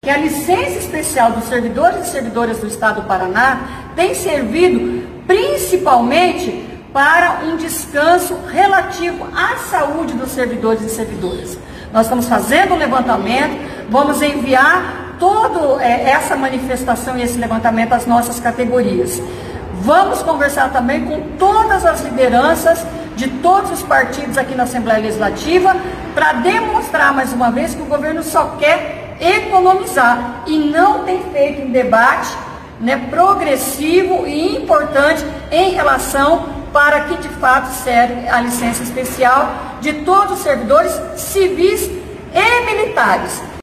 que a licença especial dos servidores e servidoras do Estado do Paraná tem servido principalmente para um descanso relativo à saúde dos servidores e servidoras. Nós estamos fazendo um levantamento, vamos enviar toda essa manifestação e esse levantamento às nossas categorias. Vamos conversar também com todas as lideranças de todos os partidos aqui na Assembleia Legislativa para demonstrar mais uma vez que o governo só quer economizar e não tem feito um debate, progressivo e importante em relação para que de fato serve a licença especial de todos os servidores civis e militares.